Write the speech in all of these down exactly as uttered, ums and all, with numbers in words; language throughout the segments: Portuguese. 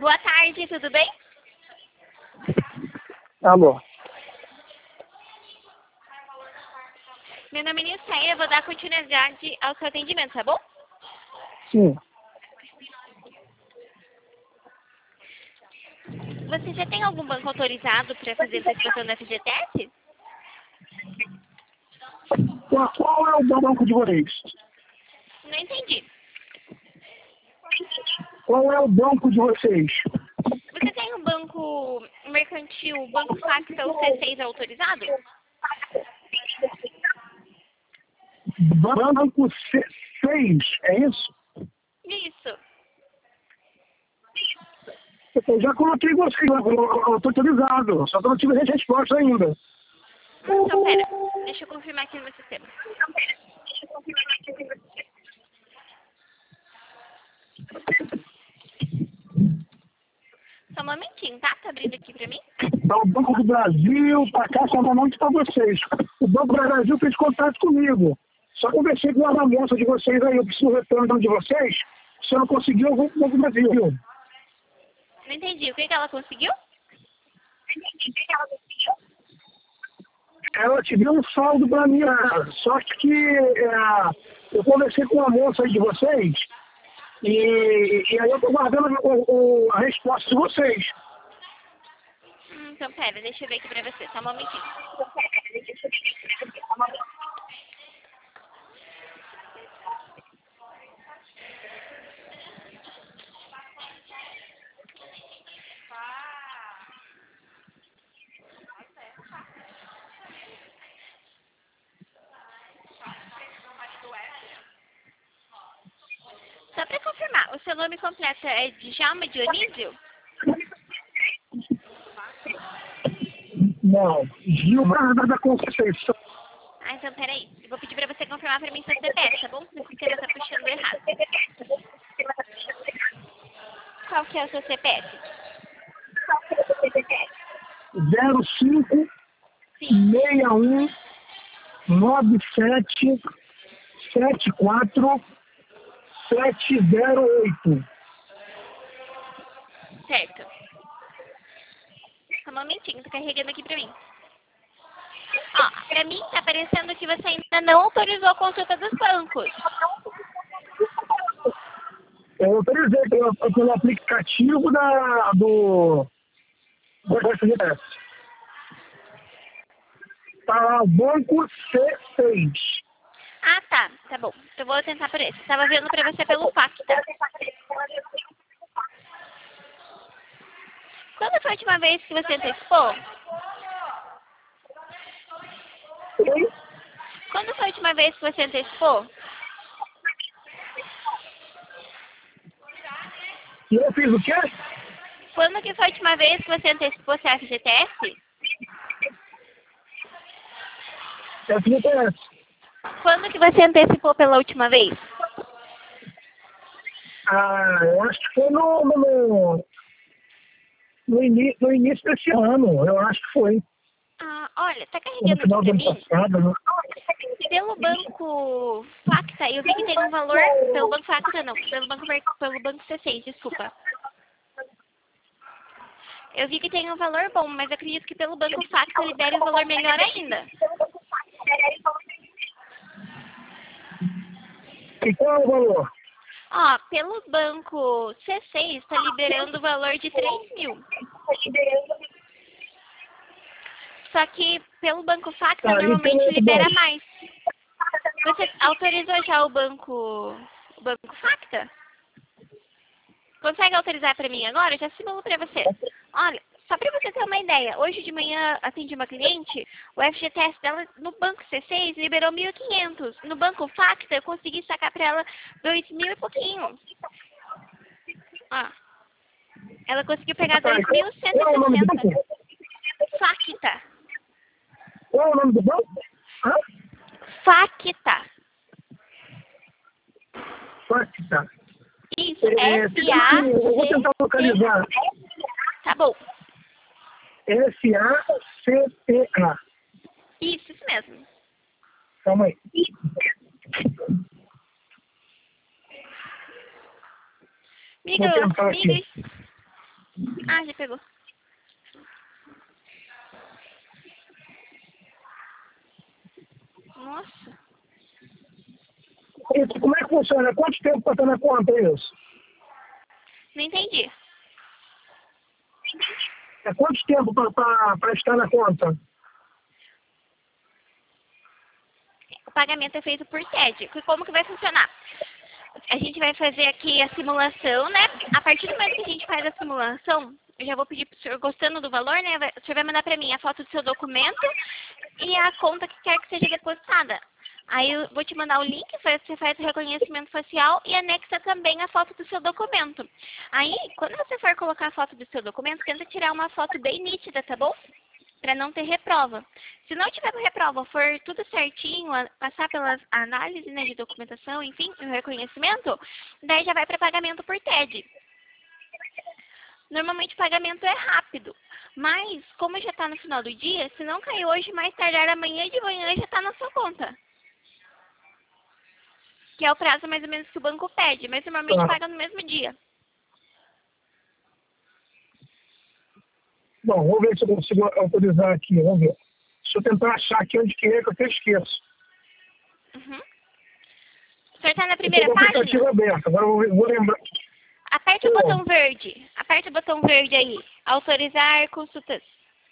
Boa tarde, tudo bem? Alô. Meu nome é Nilceia, eu vou dar continuidade ao seu atendimento, tá bom? Sim. Você já tem algum banco autorizado para fazer essa situação da F G T S? Qual, qual é o banco de vocês? Não entendi. Qual é o banco de vocês? Você tem um banco mercantil, banco Facta ou C seis autorizado? Banco C seis, é isso? Isso. Eu já coloquei vocês, eu estou autorizado, só que eu não tive resposta ainda. Então, pera. Deixa eu confirmar aqui no meu sistema. Só um momentinho, tá? Tá abrindo aqui pra mim? Então, o Banco do Brasil, para cá, só não para vocês. O Banco do Brasil fez contato comigo. Só conversei com uma moça de vocês aí, eu preciso retorno de vocês. Se eu não conseguir, eu vou para o Banco do Brasil. Não entendi. O que, que ela conseguiu? Ela te deu um saldo para mim, só que é, eu conversei com uma moça aí de vocês e, e aí eu estou guardando o, o, a resposta de vocês. Hum, então, pera. Deixa eu ver aqui pra você. Só um momentinho. Só pra confirmar, o seu nome completo é Djalma Dionísio? Não, Gilmar da Conceição. Ah, então peraí. Eu vou pedir pra você confirmar pra mim seu C P F, tá bom? O sistema tá puxando errado. Qual que é o seu C P F? zero cinco Sim. seis um nove sete sete quatro sete zero oito. Certo. Só um momentinho, tô carregando aqui pra mim. Ó, pra mim tá aparecendo que você ainda não autorizou a consulta dos bancos. Eu autorizei pelo, pelo aplicativo da, do, do F G T S. Tá lá, Banco C seis. Ah, tá. Tá bom. Eu vou tentar por esse. Tava vendo pra você pelo Facta. Quando foi a última vez que você antecipou? Oi? Quando foi a última vez que você antecipou? E eu fiz o quê? Quando que foi a última vez que você antecipou seu F G T S? F G T S. Quando que você antecipou pela última vez? Ah, eu acho que foi no, no, no, ini, no início desse ano. Eu acho que foi. Ah, olha, tá No carregando aqui final do pra ano mim. passado, né? Pelo banco Facta, eu vi que tem um valor. Pelo banco Facta não, pelo banco, pelo banco C seis, desculpa. Eu vi que tem um valor bom, mas acredito que pelo banco Facta libere um valor melhor ainda. E qual é o valor? Ó, pelo banco C seis está liberando o valor de três mil. Só que pelo banco Facta Tá, e normalmente pelo outro libera banco? mais. Você autorizou já o banco, o banco Facta? Consegue autorizar para mim agora? Eu já simulo para você. Olha, só para você ter uma ideia, hoje de manhã atendi uma cliente, o F G T S dela no banco C seis liberou mil e quinhentos. No banco Facta eu consegui sacar para ela dois mil e pouquinho. Ó, ela conseguiu pegar Tá, dois e mil qual, cento qual é o e nome do sessenta. banco? Facta. Qual é o nome do banco? Hã? Facta. Facta. Isso, É, F A eu vou tentar C T. localizar. Tá bom. S A C T A. Isso, isso mesmo. Calma aí. Migo, Vou tentar aqui. migo, Ah, já pegou. Nossa. E como é que funciona? Quanto tempo para estar na conta isso? Não entendi. É quanto tempo para estar na conta? O pagamento é feito por T E D. Como que vai funcionar? A gente vai fazer aqui a simulação, né? A partir do momento que a gente faz a simulação, eu já vou pedir para o senhor, gostando do valor, né? O senhor vai mandar para mim a foto do seu documento e a conta que quer que seja depositada. Aí eu vou te mandar o link, você faz o reconhecimento facial e anexa também a foto do seu documento. Aí, quando você for colocar a foto do seu documento, tenta tirar uma foto bem nítida, tá bom? Para não ter reprova. Se não tiver reprova, for tudo certinho, passar pelas análises, né, de documentação, enfim, o reconhecimento, daí já vai para pagamento por T E D. Normalmente o pagamento é rápido, mas como já está no final do dia, se não cair hoje, mais tardar amanhã de manhã já está na sua conta. Que é o prazo mais ou menos que o banco pede, mas normalmente Tá. paga no mesmo dia. Bom, vamos ver se eu consigo autorizar aqui, vamos ver. Se eu tentar achar aqui onde que é, que eu até esqueço. Uhum. O senhor está na Eu primeira tô com o aplicativo página? aberto, agora eu vou, vou lembrar. Aperte o Pô, botão verde. Aperte o botão verde aí. Autorizar consultas.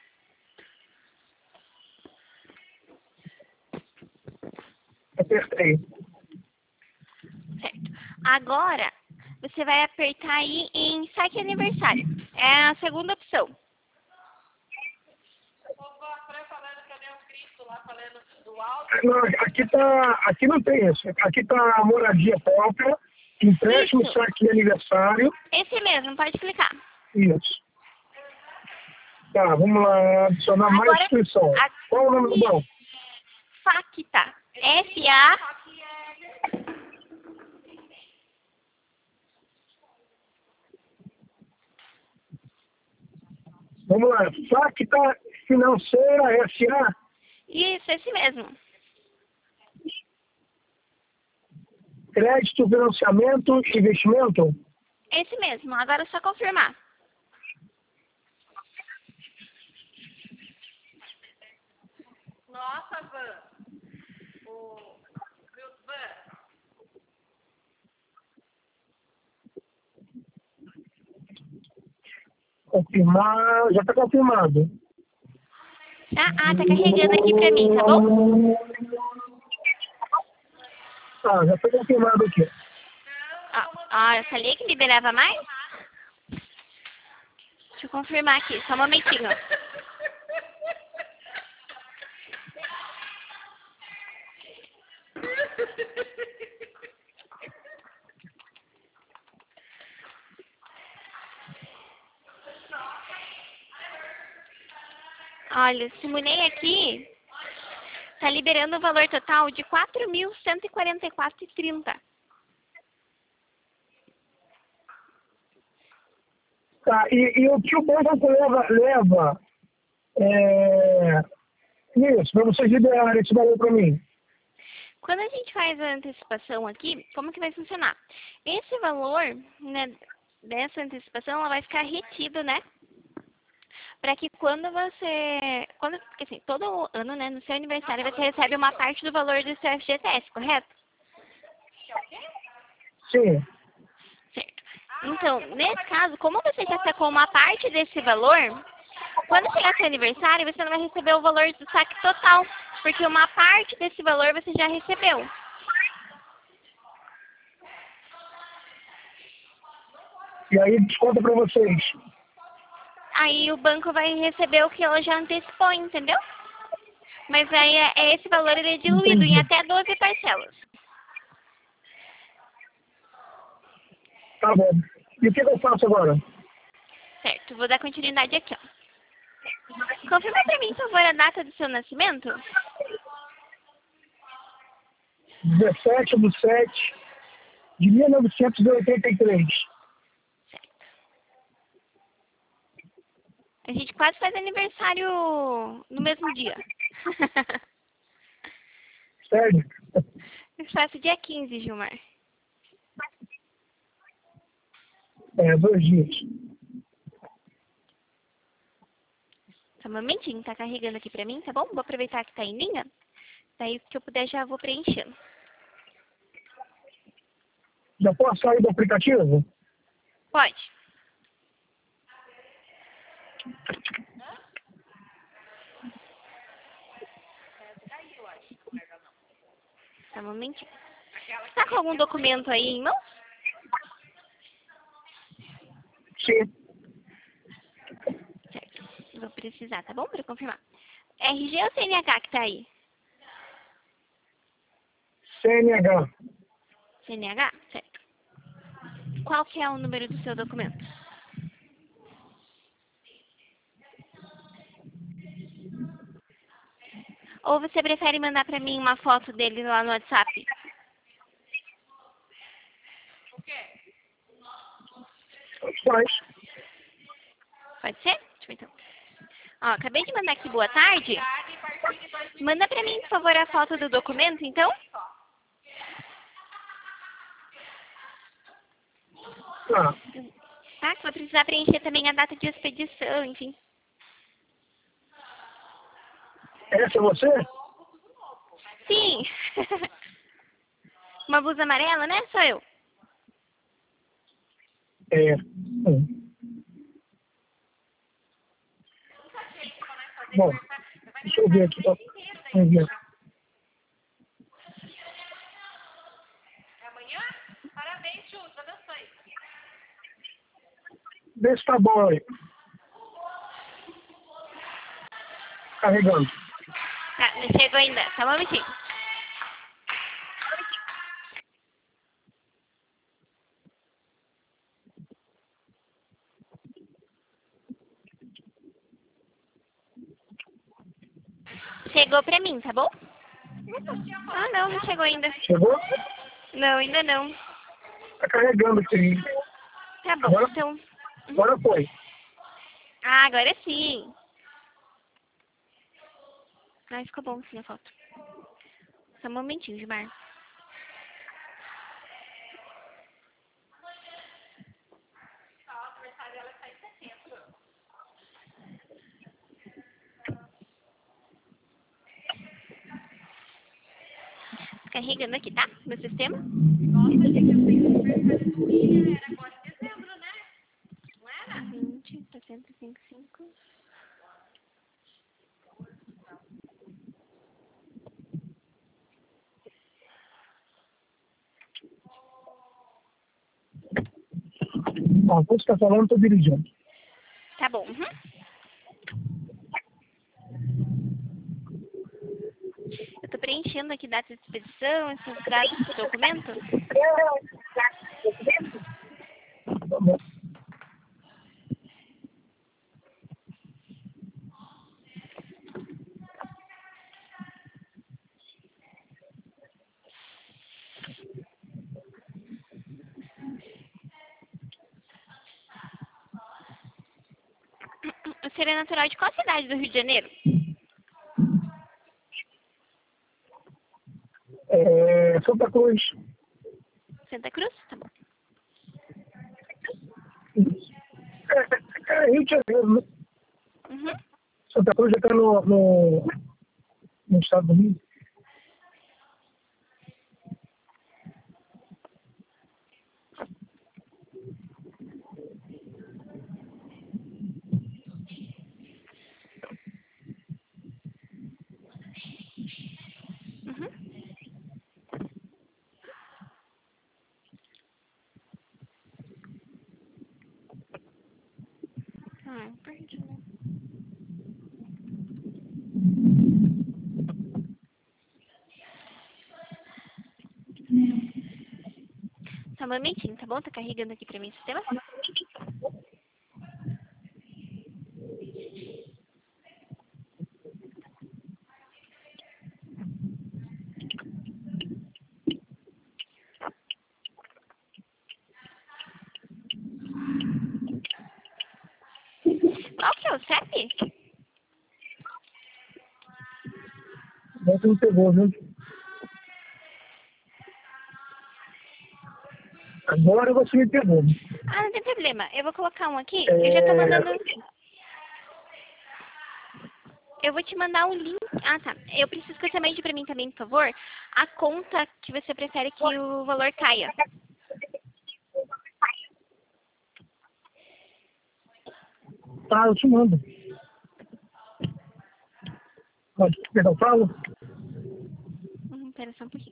apertei. Certo. Agora, você vai apertar aí em saque aniversário. É a segunda opção. Não, aqui, tá, aqui não tem isso. Aqui tá a moradia própria, empréstimo, Isso. saque de aniversário. Esse mesmo, pode clicar. Isso. Tá, vamos lá, adicionar mais Agora, inscrição. a... Qual é o nome do banco? Facta. F A Vamos lá, Facta Financeira S A. Isso, esse mesmo. Crédito, financiamento, investimento. Esse mesmo. Agora é só confirmar. Nossa, Van. O meu Van. Confirmar, já está confirmado. Tá? Ah, tá carregando aqui pra mim, tá bom? Ah, já foi confirmado aqui. Ah, ah, eu falei que liberava mais? Deixa eu confirmar aqui, só um momentinho. Olha, simulei aqui, tá liberando o valor total de quatro mil cento e quarenta e quatro reais e trinta centavos. Tá, e, e o que o banco leva, leva é, isso, para vocês liberarem esse valor para mim. Quando a gente faz a antecipação aqui, como que vai funcionar? Esse valor, né, dessa antecipação, ela vai ficar retido, né? Para que quando você, quando, porque assim, todo ano, né, no seu aniversário, você recebe uma parte do valor do seu F G T S, correto? Sim. Certo. Então, nesse caso, como você já sacou uma parte desse valor, quando chegar seu aniversário, você não vai receber o valor do saque total, porque uma parte desse valor você já recebeu. E aí desconta para vocês. Aí o banco vai receber o que ela já antecipou, entendeu? Mas aí é, é esse valor ele é diluído Entendi. em até doze parcelas. Tá bom. E o que eu faço agora? Certo, vou dar continuidade aqui, ó. Confirma pra mim, por favor, a data do seu nascimento. dezessete de sete de mil novecentos e oitenta e três. Certo. A gente quase faz aniversário no mesmo dia. Sério? Eu faço dia quinze, Gilmar. É, dois dias. Só um momentinho, tá carregando aqui pra mim, tá bom? Vou aproveitar que tá em linha. Daí, que eu puder, já vou preenchendo. Já posso sair do aplicativo? Pode. Só um momentinho. Tá com algum documento aí em mãos? Sim. Certo. Vou precisar, tá bom? Pra confirmar. R G ou C N H que tá aí? C N H. C N H? Certo. Qual que é o número do seu documento? Ou você prefere mandar pra mim uma foto dele lá no WhatsApp? Faz. Pode ser? Deixa eu ver então. Ó, acabei de mandar aqui boa tarde. Manda pra mim, por favor, a foto do documento, então. Ah, Tá? Que vou precisar preencher também a data de expedição, enfim. essa é você? Sim! Uma blusa amarela, né? Sou eu. É. Hum. Bom, deixa eu ver aqui. Ó. Vamos ver. Amanhã? Parabéns, Ju. Deus abençoe. Vê se tá bom aí. Carregando. Tá, não chegou ainda. Só um momentinho. Chegou pra mim, tá bom? Ah, não, não chegou ainda. Chegou? Não, ainda não. Tá carregando aqui. Tá bom, Agora, então... agora foi. Ah, agora sim. Ah, ficou bom sim a foto. Só um momentinho, Gilmar. Carregando aqui, tá? No sistema. Nossa, gente, eu tenho aniversário do William. Era agora em dezembro, né? Não era? vinte, sessenta, cinquenta e cinco. Ó, você está falando, estou dirigindo. Tá bom. Uhum. Eu tô preenchendo aqui data de expedição, esses dados do documento. Tá bom. Você é natural de qual cidade do Rio de Janeiro? É, Santa Cruz. Santa Cruz? Tá bom. É, é Rio de Janeiro, né? Uhum. Santa Cruz já está no, no, no estado do Rio. Uhum. Ah, perdi, né? Só um momentinho, tá bom? Tá carregando aqui pra mim o sistema. Qual que é o C E P? Você não pegou, viu? Agora você me pegou. Ah, não tem problema. Eu vou colocar um aqui. Eu já tô É, mandando... Eu vou te mandar um link. Ah, tá. Eu preciso que você mande pra mim também, por favor, a conta que você prefere que o valor caia. Tá, eu te mando. Pode, perdão, falo? Hum, pera só um pouquinho.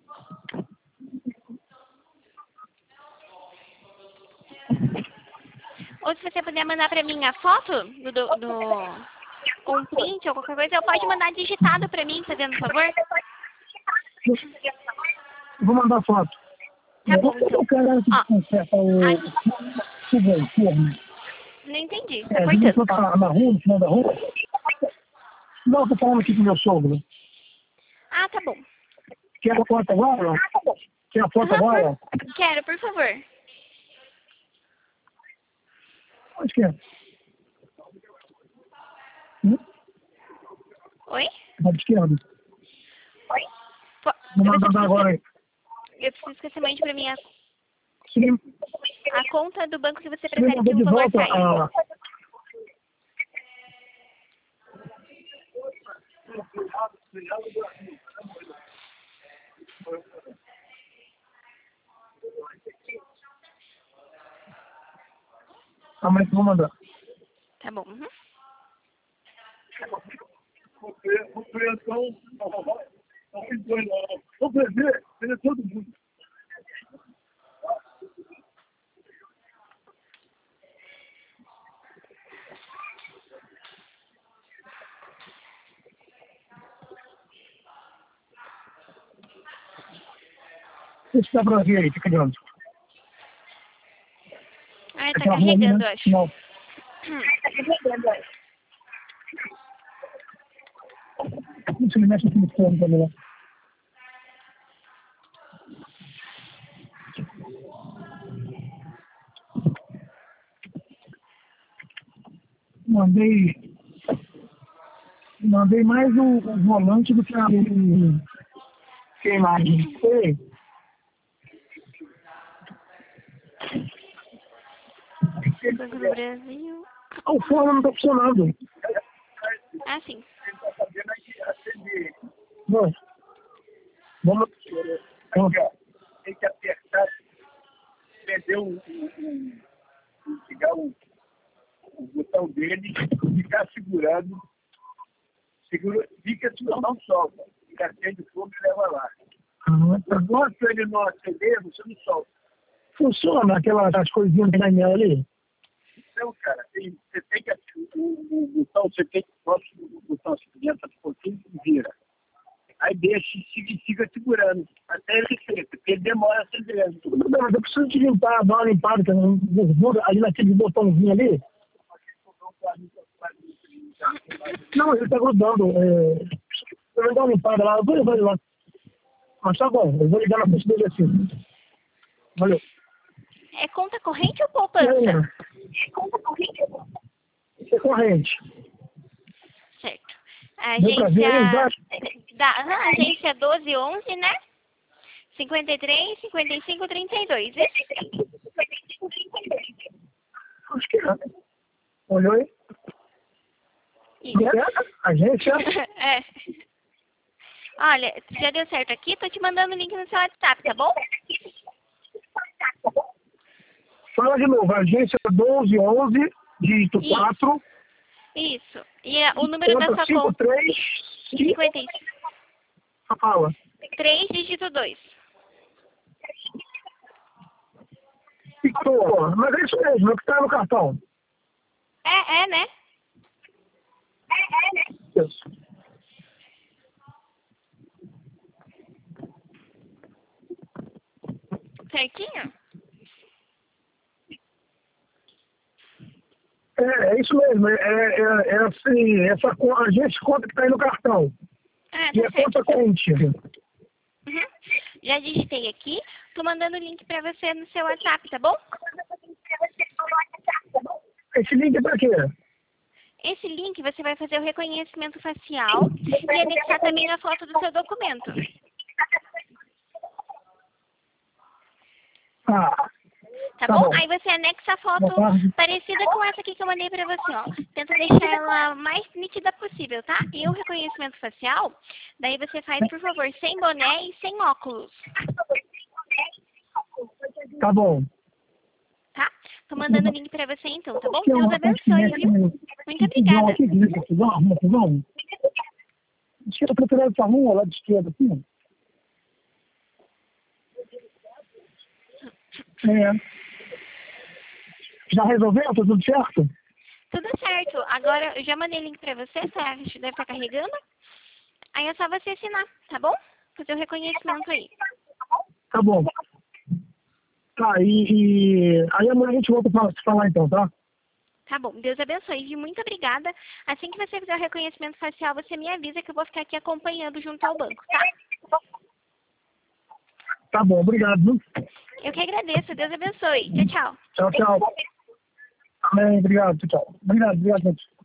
Ou se você puder mandar pra mim a foto do, do, do com um print ou qualquer coisa, eu pode mandar digitado pra mim, fazendo um favor? Vou mandar foto. Tá bom, então. O cara que Ó, conserta o a- fogão, forno. não entendi, tá É, a gente cortando. tá na rua, no final da rua. Não, eu tô falando aqui com o meu sogro. Ah, tá bom. Quer a foto agora? Quer a foto Aham, agora? por- Quero, por favor. Onde que é? Hum? Oi? Lado esquerdo. Po- Vou Eu mandar preciso, agora aí. eu preciso que você mande pra mim a, Sim, a conta do banco que você sim, prefere mandou que de o valor volta caia. a... a mãe que eu vou mandar. Tá bom. Uhum. O preço, o bebê, ele é todo mundo. Esse dá pra ver aí, fica de onde? Ah, tá Aquela rua ali, carregando, né? eu acho. Não. Hum. Não se ele mexe aqui no forno também, né? Mandei... Mandei mais o, o volante do que a, o, que a imagem. Ei, Banco do Brasil. o forno não tá funcionando. Ah, sim. Não. Vamos... Vamos. Tem que apertar, prender o, o, o, ligar o, o botão dele, ficar segurando, segura, fica, senão não solta. Fica acende o fogo e leva lá. Ah, tá. Enquanto ele não acender, você não solta. Funciona aquelas as coisinhas que tem na ali? Então, cara, tem, você tem que o, o, o botão, você tem que o botão se entra um pouquinho e vira. Aí deixa e fica segurando até ele seca, porque ele demora acendendo. Não, mas eu preciso de limpar, dar uma limpada, que eu gordura ali naquele botãozinho ali. Não, ele tá grudando. É... Eu vou dar uma limpada lá, eu vou levar ele lá. Mas tá bom, eu vou ligar na frente dele assim. Valeu. É conta corrente ou E poupança? aí, isso é corrente. Certo. A Deu pra ver aí os agência... dados? Da, aham, agência doze onze, né? cinquenta e três, cinquenta e cinco, trinta e dois. Isso? Acho que é. Olhou aí? Isso. É, agência. É. Olha, já deu certo aqui, tô te mandando o link no seu WhatsApp, tá bom? Fala de novo, agência doze onze, dígito Isso. quatro, Isso. E a- o número da conta sua cinco conta? três, cinquenta e fala. três, dígito dois. Ficou. Mas é isso mesmo, é o que tá no cartão. É, é, né? Isso. Certinho? É, é isso mesmo, é, é, é assim, essa co- a gente conta que tá aí no cartão. Ah, E tá é certo. conta corrente. Uhum. Já digitei aqui. Tô mandando o link pra você no seu WhatsApp, tá bom? Esse link é pra quê? Esse link você vai fazer o reconhecimento facial e anexar também a foto do seu documento. Ah, Tá Tá bom? bom. Aí você anexa a foto Boa tarde. parecida com essa aqui que eu mandei pra você, ó. Tenta deixar ela mais nítida possível, tá? E o reconhecimento facial, daí você faz, por favor, sem boné e sem óculos, Tá bom. tá? Tô mandando o link pra você então, tá bom? Que é Deus uma abençoe, viu? Muito obrigada. Aqui, aqui, vamos, vamos. Esquerda, procurando essa rua lá de esquerda, assim. É. Já resolveu? Tá tudo certo? Tudo certo. Agora, eu já mandei o link pra você, tá? Deve estar carregando. Aí é só você assinar, tá bom? Fazer o reconhecimento aí. Tá bom. Tá, e, e... aí amanhã a gente volta pra se falar então, tá? Tá bom. Deus abençoe, viu? Muito obrigada. Assim que você fizer o reconhecimento facial, você me avisa que eu vou ficar aqui acompanhando junto ao banco, tá? Tá bom, obrigado. Viu? Eu que agradeço. Deus abençoe. Tchau, tchau. Tchau, tchau. Amém, obrigado, tchau. Obrigado, obrigado, gente.